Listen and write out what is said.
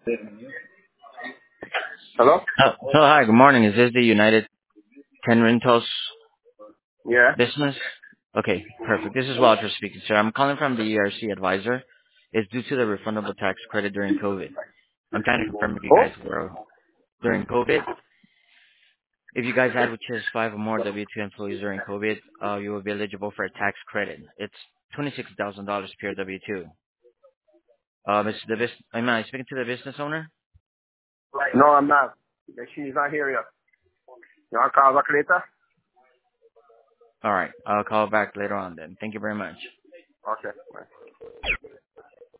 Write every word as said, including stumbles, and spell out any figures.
Hello? Oh, so hi, good morning. Is this the United ten Rentals Yeah. business? Okay, perfect. This is Walter speaking, sir. I'm calling from the E R C advisor. It's due to the refundable tax credit during COVID. I'm trying to confirm if you Oh? guys were during COVID. If you guys had which is five or more W two employees during COVID, uh, you will be eligible for a tax credit. It's twenty-six thousand dollars per W two. Um, it's the bus- am I speaking to the business owner? No, I'm not. She's not here yet. You want to call back later? All right, I'll call back later on then. Thank you very much. Okay. Bye.